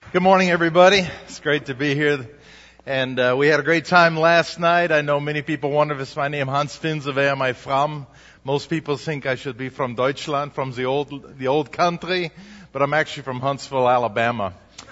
Good morning, everybody. It's great to be here. And we had a great time last night. I know many people wonder if it's my name, Hans Finse, where am I from? Most people think I should be from Deutschland, from the old country, but I'm actually from Huntsville, Alabama.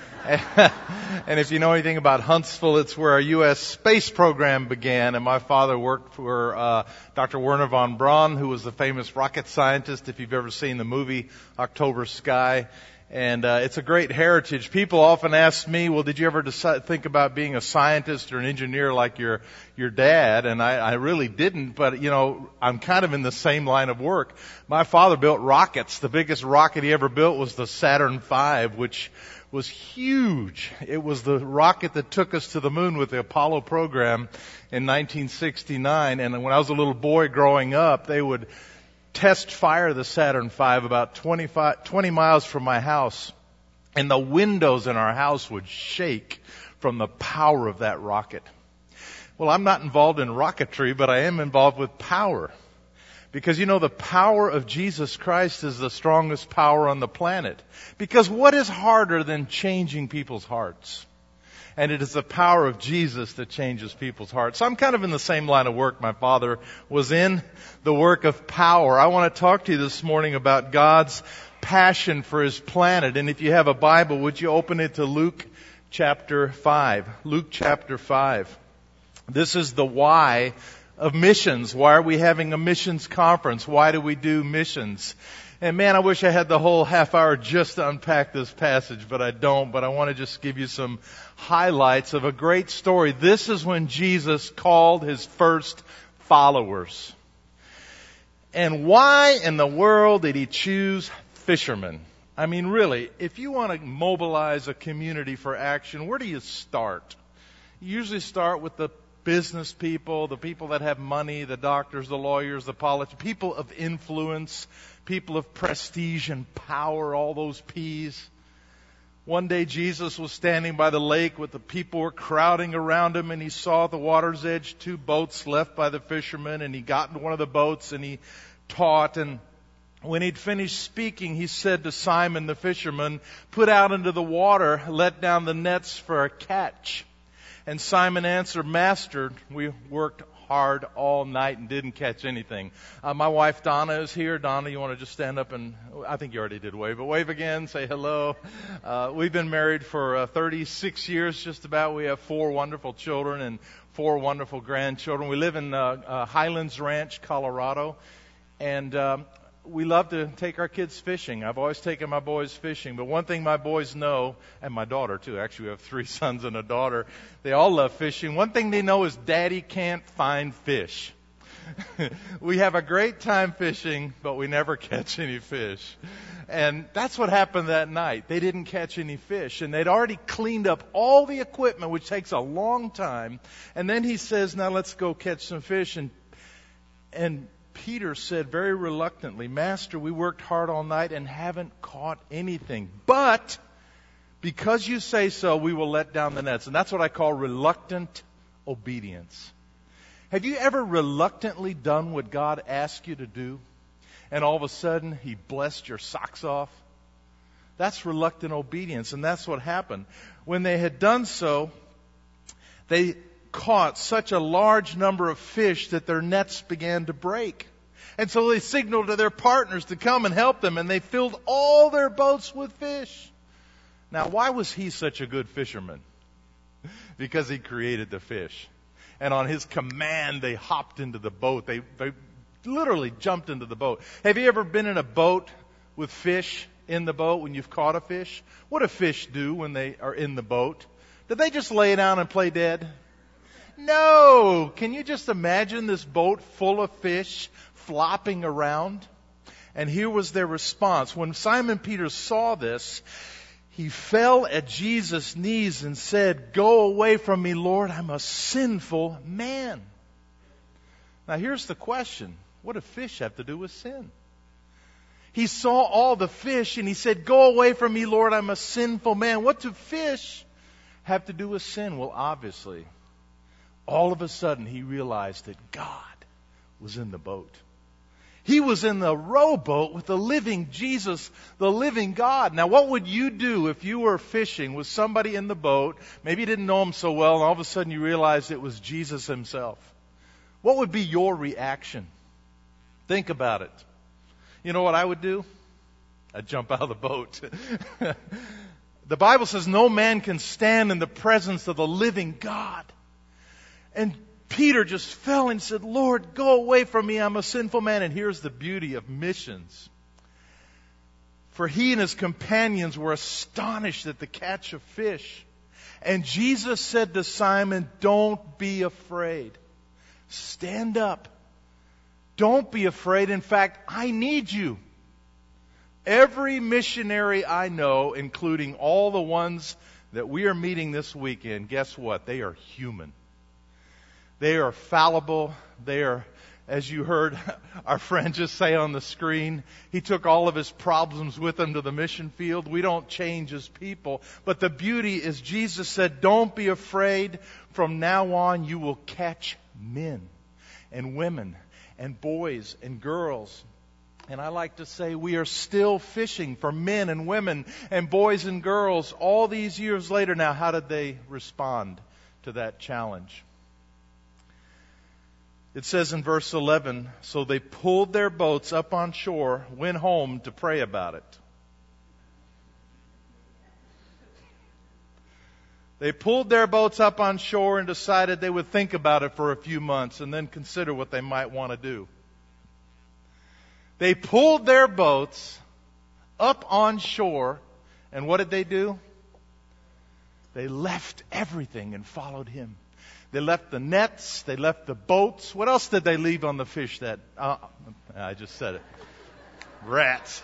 And if you know anything about Huntsville, it's where our U.S. space program began. And my father worked for Dr. Wernher von Braun, who was the famous rocket scientist, if you've ever seen the movie October Sky. And it's a great heritage. People often ask me, well, did you ever think about being a scientist or an engineer like your dad? And I really didn't, but, you know, I'm kind of in the same line of work. My father built rockets. The biggest rocket he ever built was the Saturn V, which was huge. It was the rocket that took us to the moon with the Apollo program in 1969. And when I was a little boy growing up, they would test fire the Saturn V about 20 miles from my house, and the windows in our house would shake from the power of that rocket. Well, I'm not involved in rocketry, but I am involved with power. Because, you know, the power of Jesus Christ is the strongest power on the planet. Because what is harder than changing people's hearts? And it is the power of Jesus that changes people's hearts. So I'm kind of in the same line of work my father was in, the work of power. I want to talk to you this morning about God's passion for His planet. And if you have a Bible, would you open it to Luke chapter 5? Luke chapter 5. This is the why of missions. Why are we having a missions conference? Why do we do missions? And man, I wish I had the whole half hour just to unpack this passage, but I don't. But I want to just give you some highlights of a great story. This is when Jesus called His first followers. And why in the world did He choose fishermen? I mean, really, if you want to mobilize a community for action, where do you start? You usually start with the business people, the people that have money, the doctors, the lawyers, the politicians, people of influence, people of prestige and power, all those P's. One day Jesus was standing by the lake with the people were crowding around Him, and He saw at the water's edge 2 boats left by the fishermen, and He got into one of the boats and He taught. And when He'd finished speaking, He said to Simon the fisherman, "Put out into the water, let down the nets for a catch." And Simon answered, "Master, we worked hard all night and didn't catch anything." My wife Donna is here. Donna, you want to just stand up and, I think you already did wave, but wave again, say hello. We've been married for 36 years just about. We have 4 wonderful children and 4 wonderful grandchildren. We live in Highlands Ranch, Colorado, and we love to take our kids fishing. I've always taken my boys fishing. But one thing my boys know, and my daughter too, actually we have 3 sons and a daughter, they all love fishing. One thing they know is Daddy can't find fish. We have a great time fishing, but we never catch any fish. And that's what happened that night. They didn't catch any fish. And they'd already cleaned up all the equipment, which takes a long time. And then he says, "Now let's go catch some fish." And Peter said very reluctantly, "Master, we worked hard all night and haven't caught anything. But because you say so, we will let down the nets." And that's what I call reluctant obedience. Have you ever reluctantly done what God asked you to do, and all of a sudden He blessed your socks off? That's reluctant obedience, and that's what happened. When they had done so, they caught such a large number of fish that their nets began to break. And so they signaled to their partners to come and help them, and they filled all their boats with fish. Now, why was he such a good fisherman? Because he created the fish. And on his command, they hopped into the boat. They literally jumped into the boat. Have you ever been in a boat with fish in the boat when you've caught a fish? What do fish do when they are in the boat? Do they just lay down and play dead? No! Can you just imagine this boat full of fish flopping around? And here was their response. When Simon Peter saw this, he fell at Jesus' knees and said, "Go away from me, Lord, I'm a sinful man." Now here's the question. What do fish have to do with sin? He saw all the fish and he said, "Go away from me, Lord, I'm a sinful man." What do fish have to do with sin? Well, obviously, all of a sudden he realized that God was in the boat. He was in the rowboat with the living Jesus, the living God. Now, what would you do if you were fishing with somebody in the boat, maybe you didn't know him so well, and all of a sudden you realized it was Jesus himself? What would be your reaction? Think about it. You know what I would do? I'd jump out of the boat. The Bible says no man can stand in the presence of the living God. And Peter just fell and said, Lord, go away from me. I'm a sinful man. And here's the beauty of missions. For he and his companions were astonished at the catch of fish. And Jesus said to Simon, don't be afraid. Stand up. Don't be afraid. In fact, I need you. Every missionary I know, including all the ones that we are meeting this weekend, guess what? They are human. They are fallible. They are, as you heard our friend just say on the screen, he took all of his problems with him to the mission field. We don't change as people. But the beauty is Jesus said, don't be afraid. From now on, you will catch men and women and boys and girls. And I like to say we are still fishing for men and women and boys and girls all these years later. Now, how did they respond to that challenge? It says in verse 11, so they pulled their boats up on shore, went home to pray about it. They pulled their boats up on shore and decided they would think about it for a few months and then consider what they might want to do. They pulled their boats up on shore, and what did they do? They left everything and followed him. They left the nets. They left the boats. What else did they leave on the fish that... I just said it. Rats.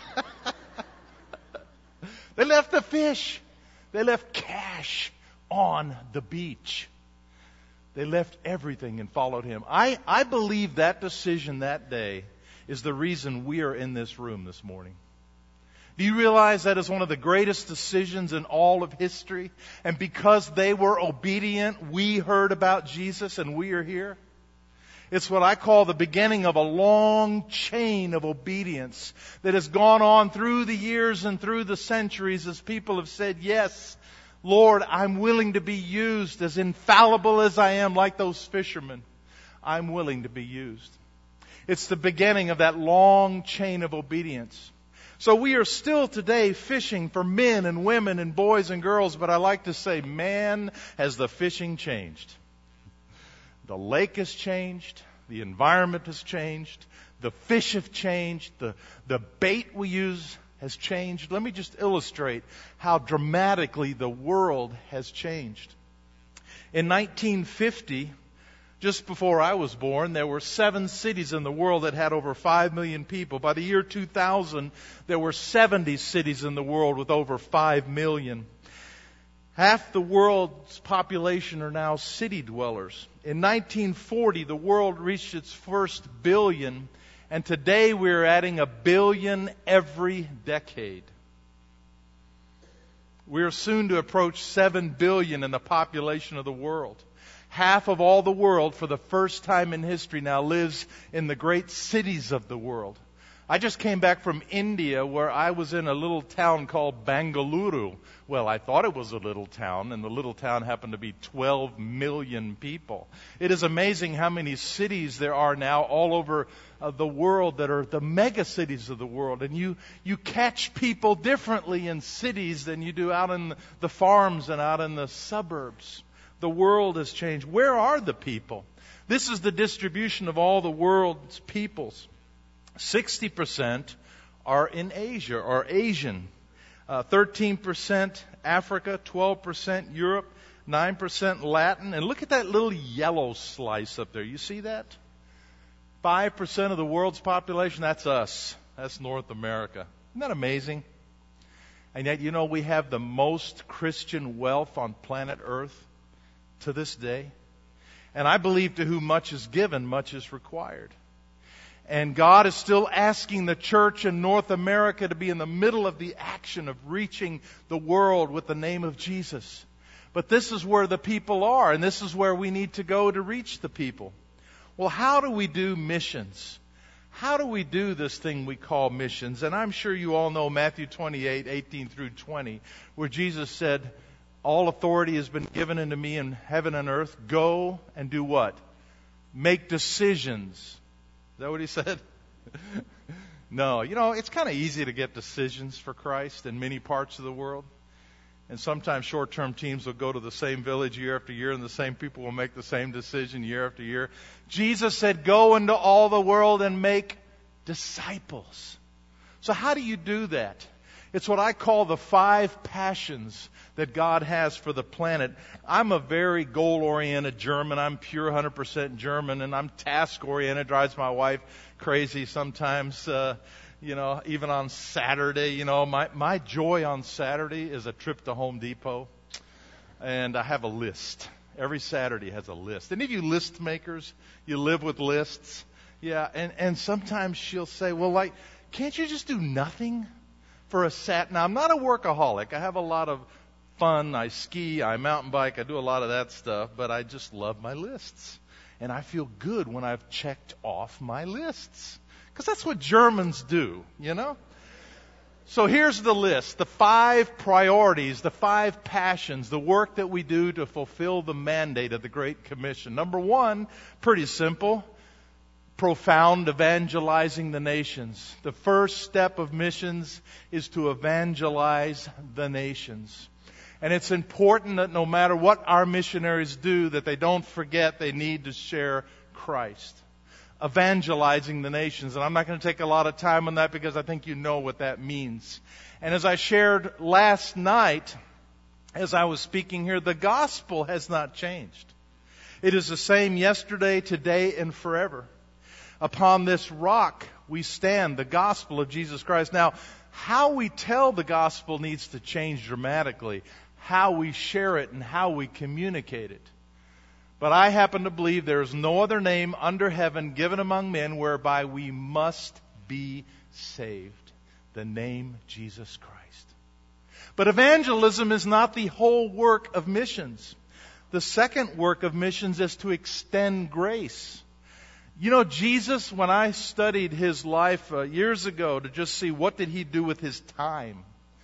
They left the fish. They left cash on the beach. They left everything and followed him. I believe that decision that day is the reason we are in this room this morning. Do you realize that is one of the greatest decisions in all of history? And because they were obedient, we heard about Jesus and we are here. It's what I call the beginning of a long chain of obedience that has gone on through the years and through the centuries as people have said, yes, Lord, I'm willing to be used. As infallible as I am, like those fishermen, I'm willing to be used. It's the beginning of that long chain of obedience. So we are still today fishing for men and women and boys and girls, but I like to say, man, has the fishing changed. The lake has changed. The environment has changed. The fish have changed. The bait we use has changed. Let me just illustrate how dramatically the world has changed. In 1950, just before I was born, there were 7 cities in the world that had over 5 million people. By the year 2000, there were 70 cities in the world with over 5 million. Half the world's population are now city dwellers. In 1940, the world reached its first billion, and today we're adding 1 billion every decade. We're soon to approach 7 billion in the population of the world. Half of all the world, for the first time in history now, lives in the great cities of the world. I just came back from India, where I was in a little town called Bangalore. Well, I thought it was a little town, and the little town happened to be 12 million people. It is amazing how many cities there are now all over the world that are the mega cities of the world. And you catch people differently in cities than you do out in the farms and out in the suburbs. The world has changed. Where are the people? This is the distribution of all the world's peoples. 60% are in Asia or Asian. 13% Africa, 12% Europe, 9% Latin. And look at that little yellow slice up there. You see that? 5% of the world's population, that's us. That's North America. Isn't that amazing? And yet, you know, we have the most Christian wealth on planet Earth to this day. And I believe to whom much is given, much is required. And God is still asking the church in North America to be in the middle of the action of reaching the world with the name of Jesus. But this is where the people are, and this is where we need to go to reach the people. Well, how do we do missions? how do we do this thing we call missions? And I'm sure you all know Matthew 28:18 through 20, where Jesus said, all authority has been given unto me in heaven and earth. Go and do what? Make decisions. Is that what he said? No. It's kind of easy to get decisions for Christ in many parts of the world. And sometimes short-term teams will go to the same village year after year, and the same people will make the same decision year after year. Jesus said, go into all the world and make disciples. So how do you do that? It's what I call the 5 passions that God has for the planet. I'm a very goal-oriented German. I'm pure 100% German, and I'm task-oriented. Drives my wife crazy sometimes. Even on Saturday, my joy on Saturday is a trip to Home Depot. And I have a list. Every Saturday has a list. Any of you list makers, you live with lists? Yeah, and sometimes she'll say, well, can't you just do nothing for a Saturday? Now, I'm not a workaholic. I have a lot of fun. I ski, I mountain bike, I do a lot of that stuff, but I just love my lists. And I feel good when I've checked off my lists. Because that's what Germans do, So here's the list, the 5 priorities, the 5 passions, the work that we do to fulfill the mandate of the Great Commission. Number 1, pretty simple, profound evangelizing the nations. The first step of missions is to evangelize the nations. And it's important that no matter what our missionaries do, that they don't forget they need to share Christ. Evangelizing the nations. And I'm not going to take a lot of time on that because I think you know what that means. And as I shared last night, as I was speaking here, the gospel has not changed. It is the same yesterday, today, and forever. Upon this rock we stand, the gospel of Jesus Christ. Now, how we tell the gospel needs to change dramatically. How we share it and how we communicate it. But I happen to believe there is no other name under heaven given among men whereby we must be saved. The name Jesus Christ. But evangelism is not the whole work of missions. The second work of missions is to extend grace. Jesus, when I studied his life years ago to just see what did he do with his time,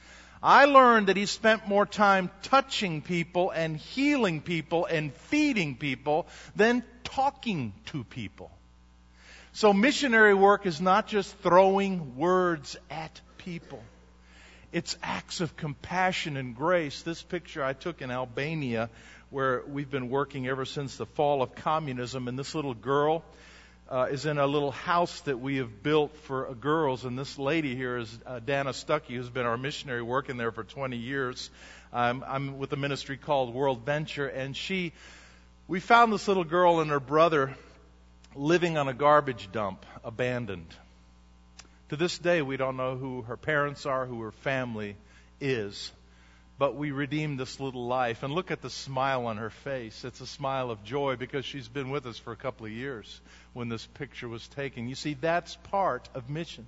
I learned that he spent more time touching people and healing people and feeding people than talking to people. So missionary work is not just throwing words at people. It's acts of compassion and grace. This picture I took in Albania, where we've been working ever since the fall of communism, and this little girl is in a little house that we have built for girls. And this lady here is Dana Stuckey, who's been our missionary working there for 20 years. I'm with a ministry called World Venture. And we found this little girl and her brother living on a garbage dump, abandoned. To this day, we don't know who her parents are, who her family is. But we redeemed this little life. And look at the smile on her face. It's a smile of joy because she's been with us for a couple of years when this picture was taken. You see, that's part of missions.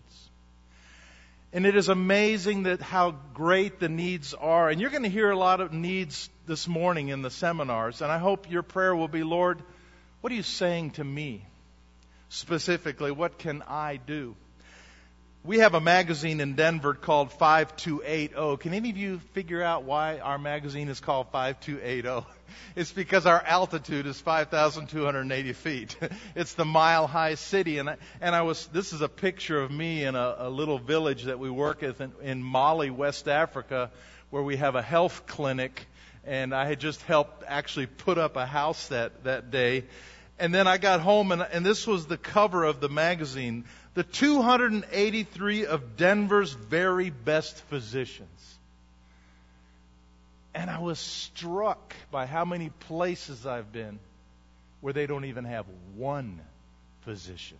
And it is amazing that how great the needs are. And you're going to hear a lot of needs this morning in the seminars. And I hope your prayer will be, Lord, what are you saying to me? Specifically, what can I do? We have a magazine in Denver called 5280. Can any of you figure out why our magazine is called 5280? It's because our altitude is 5,280 feet. It's the mile-high city. This is a picture of me in a little village that we work with in Mali, West Africa, where we have a health clinic. And I had just helped actually put up a house that day. And then I got home, and this was the cover of the magazine. The 283 of Denver's very best physicians. And I was struck by how many places I've been where they don't even have one physician.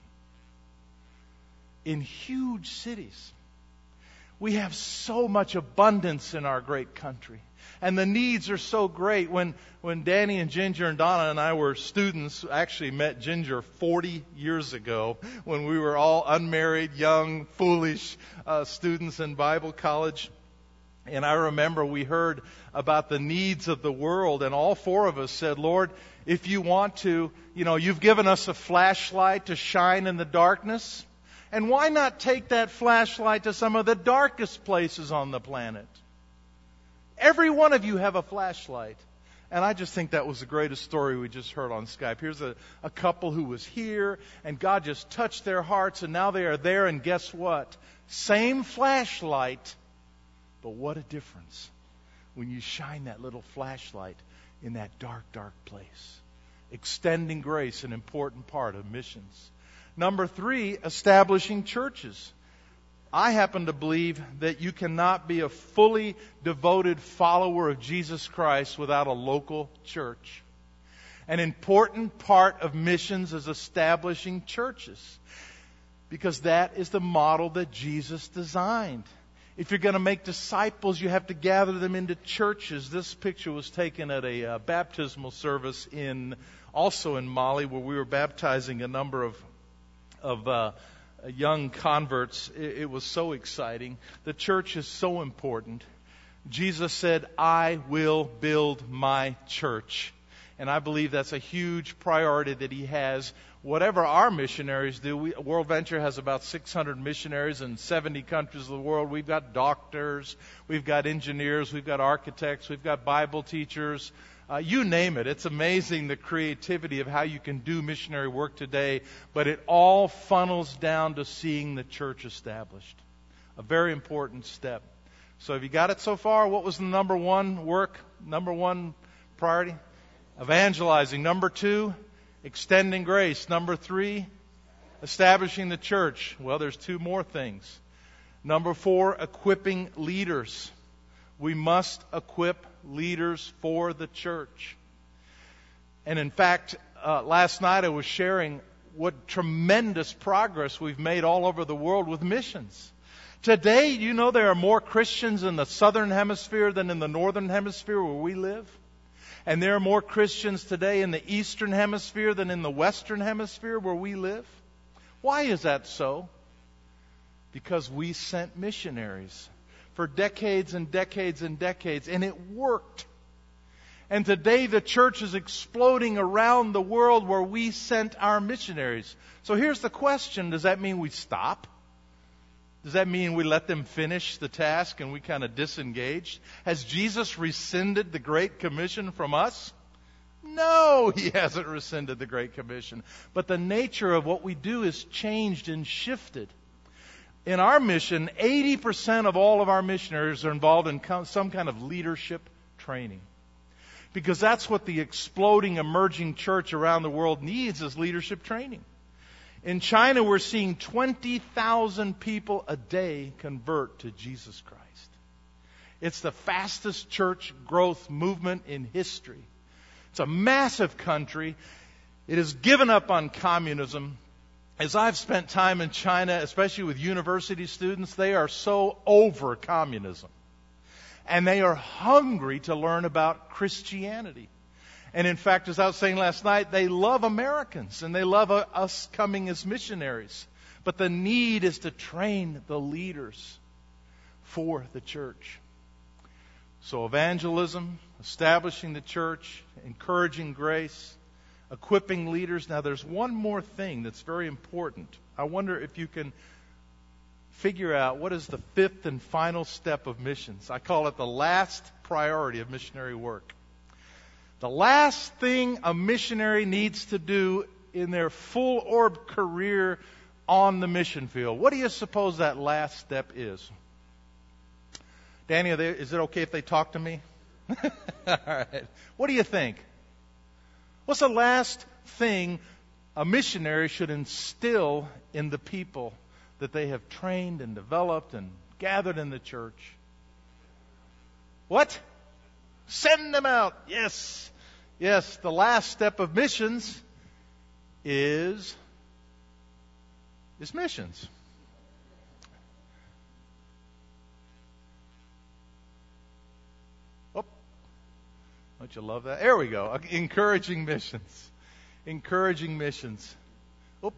In huge cities. We have so much abundance in our great country. And the needs are so great. When Danny and Ginger and Donna and I were students, I actually met Ginger 40 years ago when we were all unmarried, young, foolish students in Bible college. And I remember we heard about the needs of the world, and all 4 of us said, Lord, if you want to, you've given us a flashlight to shine in the darkness. And why not take that flashlight to some of the darkest places on the planet? Every one of you have a flashlight. And I just think that was the greatest story we just heard on Skype. Here's a couple who was here, and God just touched their hearts, and now they are there, and guess what? Same flashlight, but what a difference when you shine that little flashlight in that dark, dark place. Extending grace, an important part of missions. Number 3, establishing churches. I happen to believe that you cannot be a fully devoted follower of Jesus Christ without a local church. An important part of missions is establishing churches, because that is the model that Jesus designed. If you're going to make disciples, you have to gather them into churches. This picture was taken at a baptismal service also in Mali, where we were baptizing a number of young converts. It was so exciting. The church is so important. Jesus said, "I will build my church." And I believe that's a huge priority that He has. Whatever our missionaries do, World Venture has about 600 missionaries in 70 countries of the world. We've got doctors, we've got engineers, we've got architects, we've got Bible teachers. You name it. It's amazing the creativity of how you can do missionary work today, but it all funnels down to seeing the church established. A very important step. So have you got it so far? What was the number one priority? Evangelizing. Number 2, extending grace. Number 3, establishing the church. Well, there's 2 more things. Number 4, equipping leaders. We must equip leaders for the church. And in fact, last night I was sharing what tremendous progress we've made all over the world with missions. Today, you know, there are more Christians in the southern hemisphere than in the northern hemisphere where we live. And there are more Christians today in the eastern hemisphere than in the western hemisphere where we live. Why is that so? Because we sent missionaries for decades and decades and decades, and it worked. And today the church is exploding around the world where we sent our missionaries. So here's the question: does that mean we stop? Does that mean we let them finish the task and we kind of disengaged? Has Jesus rescinded the Great Commission from us? No, He hasn't rescinded the Great Commission. But the nature of what we do is changed and shifted. In our mission, 80% of all of our missionaries are involved in some kind of leadership training. Because that's what the exploding, emerging church around the world needs, is leadership training. In China, we're seeing 20,000 people a day convert to Jesus Christ. It's the fastest church growth movement in history. It's a massive country. It has given up on communism. As I've spent time in China, especially with university students, they are so over communism. And they are hungry to learn about Christianity. And in fact, as I was saying last night, they love Americans and they love us coming as missionaries. But the need is to train the leaders for the church. So evangelism, establishing the church, encouraging grace, equipping leaders. Now there's one more thing that's very important. I wonder if you can figure out what is the 5th and final step of missions. I call it the last priority of missionary work. The last thing a missionary needs to do in their full orb career on the mission field. What do you suppose that last step is? Danny, is it okay if they talk to me? All right. What do you think? What's the last thing a missionary should instill in the people that they have trained and developed and gathered in the church? What? Send them out. Yes. Yes, the last step of missions is missions. Oh, don't you love that? There we go. Encouraging missions. Encouraging missions. Oh,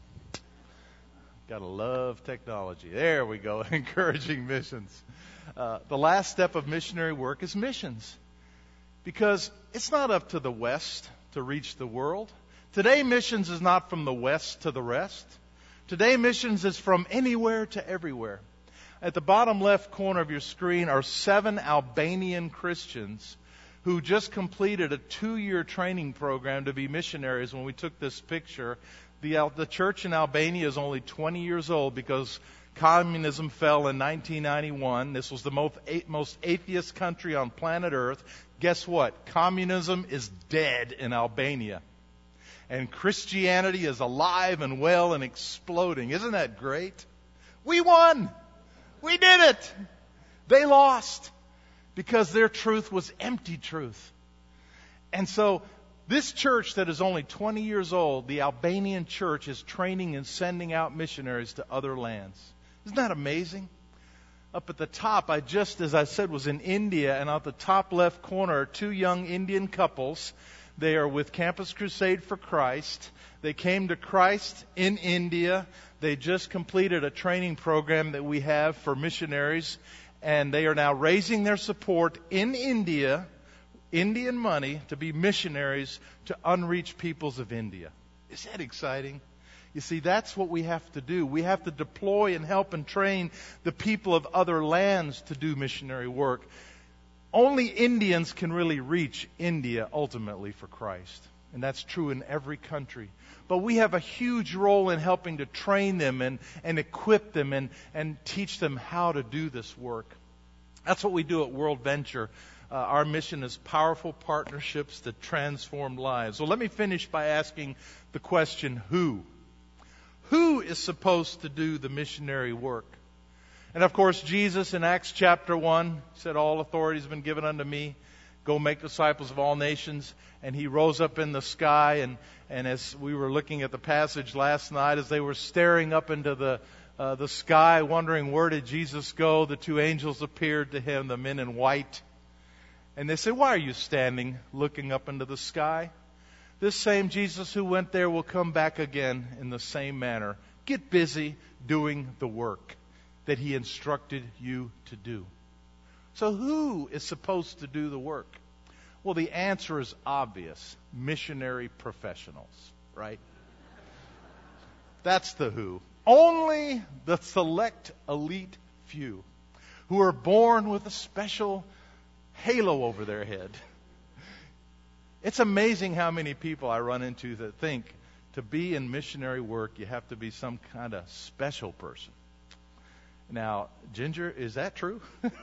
gotta love technology. There we go. Encouraging missions. The last step of missionary work is missions. Because it's not up to the West to reach the world. Today, missions is not from the West to the rest. Today, missions is from anywhere to everywhere. At the bottom left corner of your screen are 7 Albanian Christians who just completed a 2-year training program to be missionaries. When we took this picture, the church in Albania is only 20 years old because communism fell in 1991. This was the most atheist country on planet Earth. Guess what? Communism is dead in Albania. And Christianity is alive and well and exploding. Isn't that great? We won! We did it! They lost because their truth was empty truth. And so this church that is only 20 years old, the Albanian church, is training and sending out missionaries to other lands. Isn't that amazing? Up at the top, as I said, was in India, and at the top left corner are 2 young Indian couples. They are with Campus Crusade for Christ. They came to Christ in India. They just completed a training program that we have for missionaries, and they are now raising their support in India, Indian money, to be missionaries to unreached peoples of India. Is that exciting? You see, that's what we have to do. We have to deploy and help and train the people of other lands to do missionary work. Only Indians can really reach India ultimately for Christ. And that's true in every country. But we have a huge role in helping to train them and equip them and teach them how to do this work. That's what we do at World Venture. Our mission is powerful partnerships that transform lives. So let me finish by asking the question, who? Who is supposed to do the missionary work? And of course, Jesus in Acts chapter 1 said, all authority has been given unto me. Go make disciples of all nations. And he rose up in the sky. And as we were looking at the passage last night, as they were staring up into the sky, wondering where did Jesus go, the 2 angels appeared to him, the men in white. And they said, why are you standing looking up into the sky? This same Jesus who went there will come back again in the same manner. Get busy doing the work that he instructed you to do. So who is supposed to do the work? Well, the answer is obvious. Missionary professionals, right? That's the who. Only the select elite few who are born with a special halo over their head. It's amazing how many people I run into that think to be in missionary work, you have to be some kind of special person. Now, Ginger, is that true?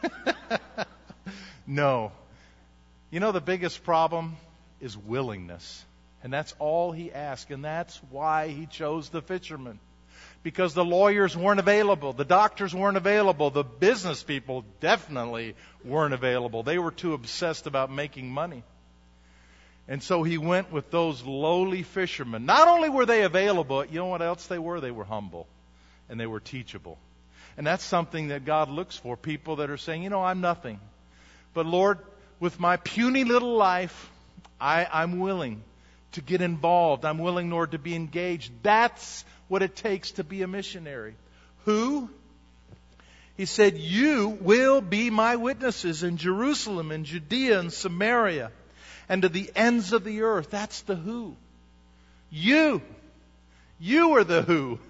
No. You know, the biggest problem is willingness. And that's all he asked. And that's why he chose the fishermen. Because the lawyers weren't available. The doctors weren't available. The business people definitely weren't available. They were too obsessed about making money. And so he went with those lowly fishermen. Not only were they available, you know what else they were? They were humble. And they were teachable. And that's something that God looks for. People that are saying, you know, I'm nothing. But Lord, with my puny little life, I'm willing to get involved. I'm willing, Lord, to be engaged. That's what it takes to be a missionary. Who? He said, you will be my witnesses in Jerusalem and Judea and Samaria and to the ends of the earth. That's the who. You. You are the who.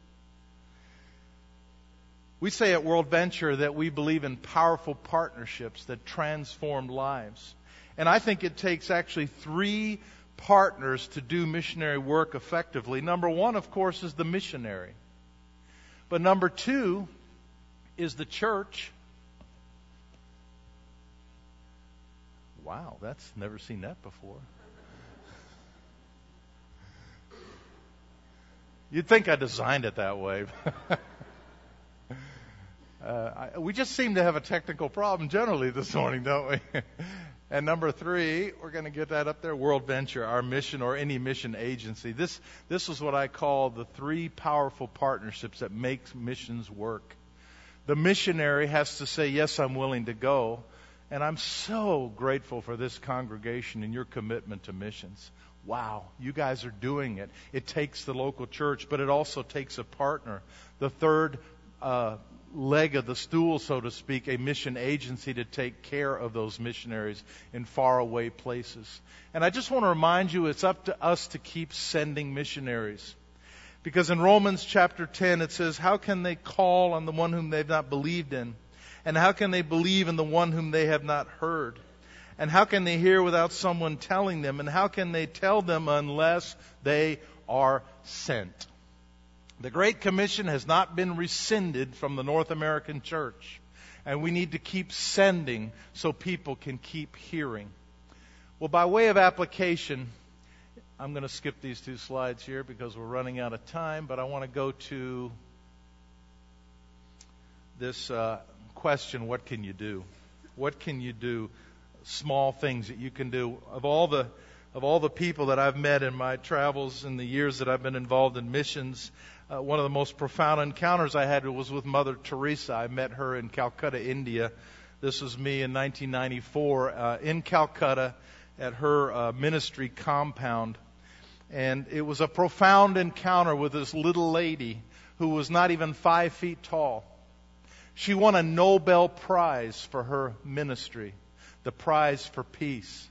We say at World Venture that we believe in powerful partnerships that transform lives. And I think it takes actually 3 partners to do missionary work effectively. Number 1, of course, is the missionary. But number 2 is the church. Wow, that's never seen that before. You'd think I designed it that way. We just seem to have a technical problem generally this morning, don't we? And number 3, we're going to get that up there, World Venture, our mission or any mission agency. This is what I call the 3 powerful partnerships that make missions work. The missionary has to say, yes, I'm willing to go. And I'm so grateful for this congregation and your commitment to missions. Wow, you guys are doing it. It takes the local church, but it also takes a partner. The third leg of the stool, so to speak, a mission agency to take care of those missionaries in faraway places. And I just want to remind you, it's up to us to keep sending missionaries. Because in Romans chapter 10 it says, how can they call on the one whom they've not believed in? And how can they believe in the one whom they have not heard? And how can they hear without someone telling them? And how can they tell them unless they are sent? The Great Commission has not been rescinded from the North American church. And we need to keep sending so people can keep hearing. Well, by way of application, I'm going to skip these two slides here because we're running out of time, but I want to go to this question, what can you do? What can you do? Small things that you can do. Of all the people that I've met in my travels in the years that I've been involved in missions, one of the most profound encounters I had was with Mother Teresa. I met her in Calcutta, India. This was me in 1994 in Calcutta at her ministry compound. And it was a profound encounter with this little lady who was not even 5 feet tall. She won a Nobel Prize for her ministry, the prize for peace.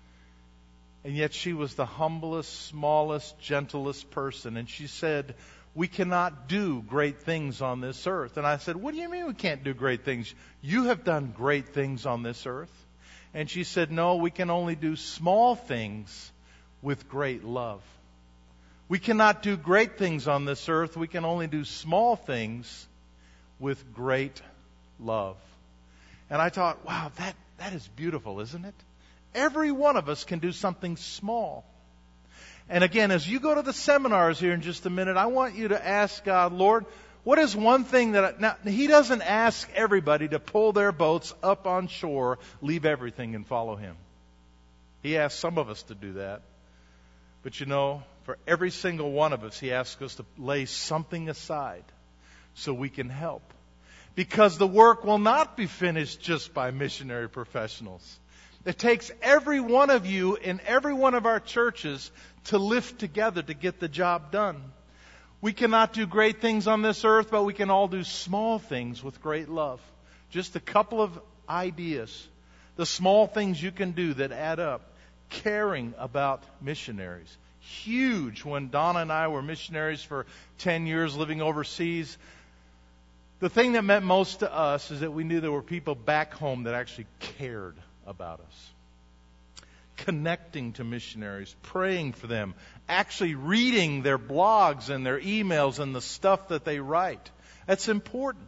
And yet she was the humblest, smallest, gentlest person. And she said, we cannot do great things on this earth. And I said, what do you mean we can't do great things? You have done great things on this earth. And she said, no, we can only do small things with great love. We cannot do great things on this earth. We can only do small things with great love. And I thought, wow, that is beautiful, isn't it? Every one of us can do something small. And again, as you go to the seminars here in just a minute, I want you to ask God, Lord, what is one thing now, He doesn't ask everybody to pull their boats up on shore, leave everything and follow Him. He asks some of us to do that. But you know, for every single one of us, He asks us to lay something aside so we can help. Because the work will not be finished just by missionary professionals. It takes every one of you in every one of our churches to lift together to get the job done. We cannot do great things on this earth, but we can all do small things with great love. Just a couple of ideas. The small things you can do that add up. Caring about missionaries. Huge. When Donna and I were missionaries for 10 years living overseas, the thing that meant most to us is that we knew there were people back home that actually cared about us. Connecting to missionaries, praying for them, actually reading their blogs and their emails and the stuff that they write. That's important.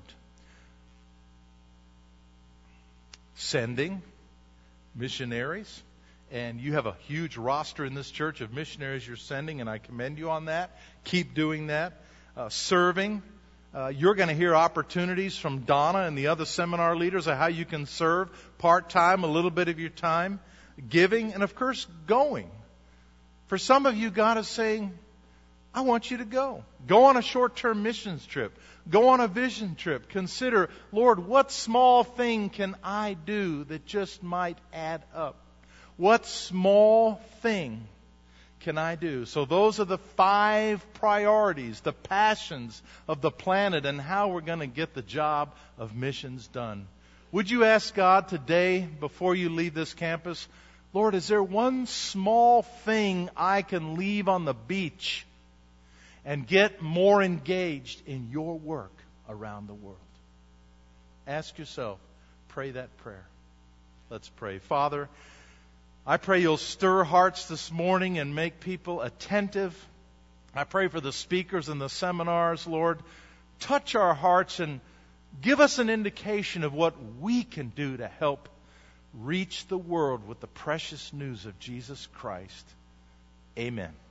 Sending missionaries. And you have a huge roster in this church of missionaries you're sending, and I commend you on that. Keep doing that. Serving. You're going to hear opportunities from Donna and the other seminar leaders of how you can serve part-time, a little bit of your time, giving, and of course, going. For some of you, God is saying, I want you to go. Go on a short-term missions trip. Go on a vision trip. Consider, Lord, what small thing can I do that just might add up? What small thing can I do? So those are the 5 priorities, the passions of the planet and how we're going to get the job of missions done. Would you ask God today, before you leave this campus, Lord, is there one small thing I can leave on the beach and get more engaged in your work around the world? Ask yourself, pray that prayer. Let's pray. Father, I pray you'll stir hearts this morning and make people attentive. I pray for the speakers and the seminars, Lord. Touch our hearts and give us an indication of what we can do to help reach the world with the precious news of Jesus Christ. Amen.